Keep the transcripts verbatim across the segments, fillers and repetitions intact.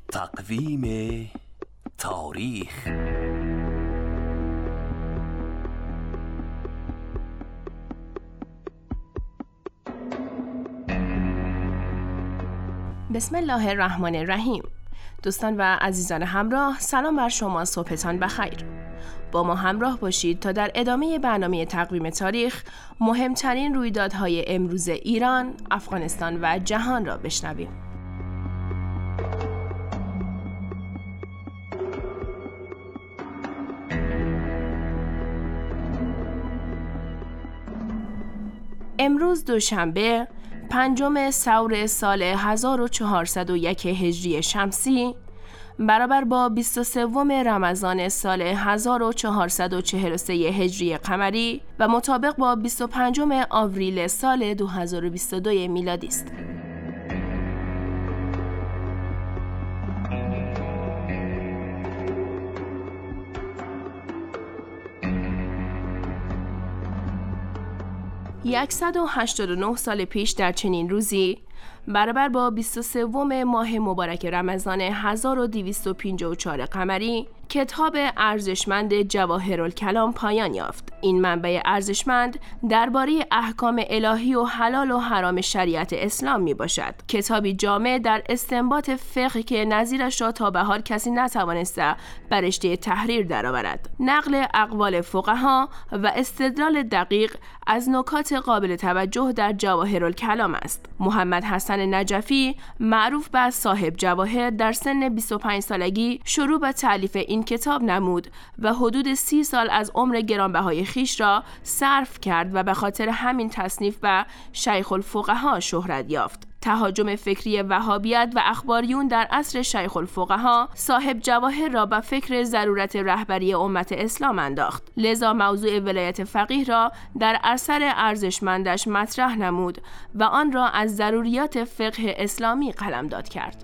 تقویم تاریخ. بسم الله الرحمن الرحیم. دوستان و عزیزان همراه، سلام بر شما، صبحتان بخیر. با ما همراه باشید تا در ادامه برنامه تقویم تاریخ مهمترین رویدادهای امروز ایران، افغانستان و جهان را بشنویم. امروز دوشنبه پنجم ثور سال هزار و چهارصد و یک هجری شمسی برابر با بیست و سوم رمضان سال هزار و چهارصد و چهل و سه هجری قمری و مطابق با بیست و پنجم آوریل سال دو هزار و بیست و دو میلادی است. صد و هشتاد و نه سال پیش در چنین روزی برابر با بیست و سوم ماه مبارک رمضان هزار و دویست و پنجاه و چهار قمری کتاب ارزشمند جواهرالکلام پایان یافت. این منبع ارزشمند درباره احکام الهی و حلال و حرام شریعت اسلام می باشد. کتابی جامع در استنباط فقه که نظیرش را تا به حال کسی نتوانسته بر رشته تحریر درآورد. نقل اقوال فقها و استدلال دقیق از نکات قابل توجه در جواهرالکلام است. محمد حسن نجفی، معروف به صاحب جواهر، در سن بیست و پنج سالگی شروع به تالیف این کتاب نمود و حدود سی سال از عمر گرانبهای خیش را صرف کرد و به خاطر همین تصنیف به شیخ الفقها شهرت یافت. تهاجم فکری وهابیت و اخباریون در عصر شیخ الفقها صاحب جواهر را به فکر ضرورت رهبری امت اسلام انداخت. لذا موضوع ولایت فقیه را در اثر ارزشمندش مطرح نمود و آن را از ضروریات فقه اسلامی قلمداد کرد.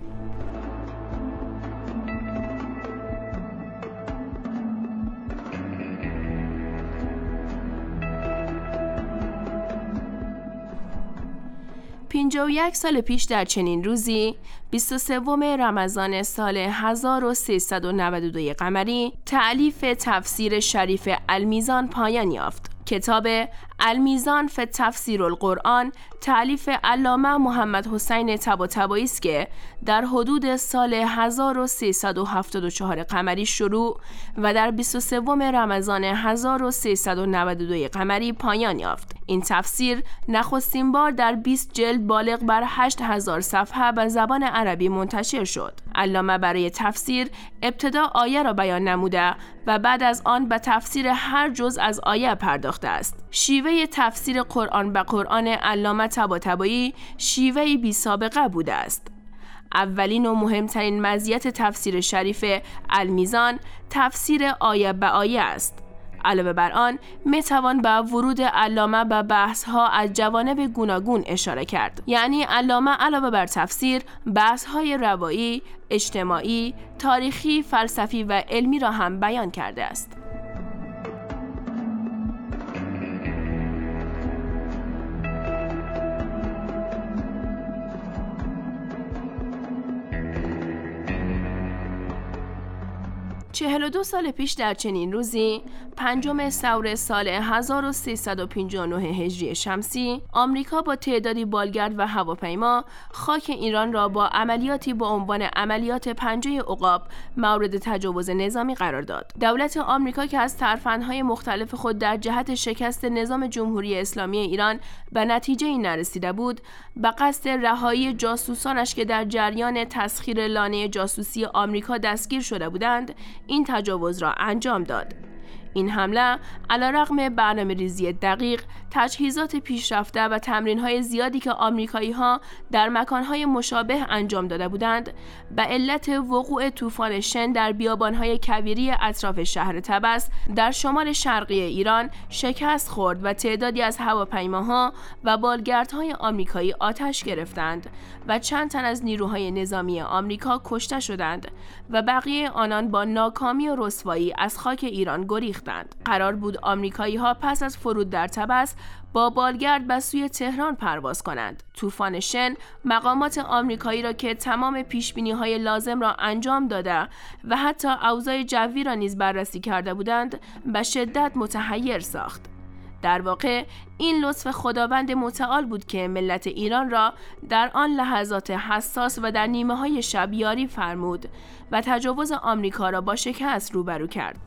پنجاه و یک سال پیش در چنین روزی بیست و سوم رمضان سال هزار و سیصد و نود و دو قمری تألیف تفسیر شریف المیزان پایان یافت. کتاب المیزان فی تفسیر القرآن تألیف علامه محمد حسین طباطبایی است که در حدود سال هزار و سیصد و هفتاد و چهار قمری شروع و در بیست و سوم رمضان هزار و سیصد و نود و دو قمری پایان یافت. این تفسیر نخستین بار در بیست جلد بالغ بر هشت هزار صفحه به زبان عربی منتشر شد. علامه برای تفسیر ابتدا آیه را بیان نموده و بعد از آن به تفسیر هر جزء از آیه پرداخته است. شیوه تفسیر قرآن به قرآن علامه طباطبایی شیوهی بی سابقه بوده است. اولین و مهمترین مزیت تفسیر شریف المیزان تفسیر آیه به آیه است. علاوه بر آن می توان به ورود علامه به بحث ها از جوانب گوناگون اشاره کرد. یعنی علامه علاوه بر تفسیر بحث های روایی، اجتماعی، تاریخی، فلسفی و علمی را هم بیان کرده است. چهل و دو سال پیش در چنین روزی پنجم ثور سال هزار و سیصد و پنجاه و نه هجری شمسی آمریکا با تعدادی بالگرد و هواپیما خاک ایران را با عملیاتی با عنوان عملیات پنجه عقاب مورد تجاوز نظامی قرار داد. دولت آمریکا که از ترفندهای مختلف خود در جهت شکست نظام جمهوری اسلامی ایران به نتیجه‌ای نرسیده بود، به قصد رهایی جاسوسانش که در جریان تسخیر لانه جاسوسی آمریکا دستگیر شده بودند این تجاوز را انجام داد. این حمله علیرغم برنامه‌ریزی دقیق، تجهیزات پیشرفته و تمرین‌های زیادی که آمریکایی‌ها در مکان‌های مشابه انجام داده بودند، به علت وقوع طوفان شن در بیابان‌های کویری اطراف شهر طبس در شمال شرقی ایران شکست خورد و تعدادی از هواپیماها و بالگردهای آمریکایی آتش گرفتند و چند تن از نیروهای نظامی آمریکا کشته شدند و بقیه آنان با ناکامی و رسوایی از خاک ایران گریختند. می‌سوختند. قرار بود آمریکایی‌ها پس از فرود در طبس با بالگرد به سوی تهران پرواز کنند. طوفان شن مقامات آمریکایی را که تمام پیشبینی‌های لازم را انجام داده و حتی اوضاع جوی را نیز بررسی کرده بودند، به شدت متحیر ساخت. در واقع این لطف خداوند متعال بود که ملت ایران را در آن لحظات حساس و در نیمه های شب یاری فرمود و تجاوز آمریکا را با شکست روبرو کرد.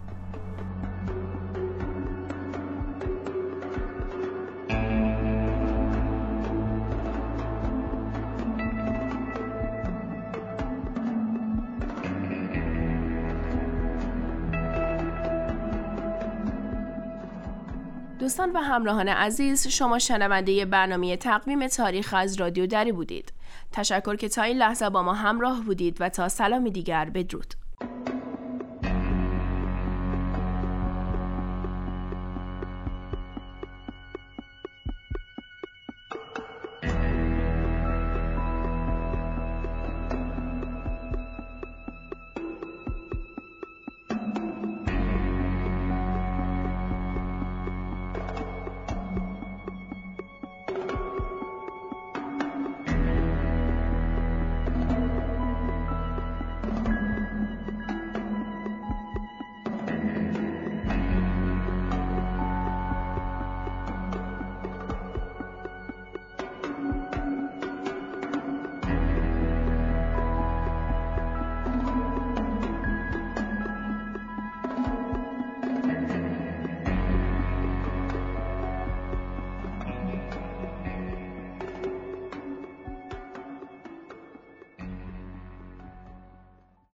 دوستان و همراهان عزیز، شما شنونده برنامه تقویم تاریخ از رادیو دری بودید. تشکر که تا این لحظه با ما همراه بودید و تا سلامی دیگر بدرود.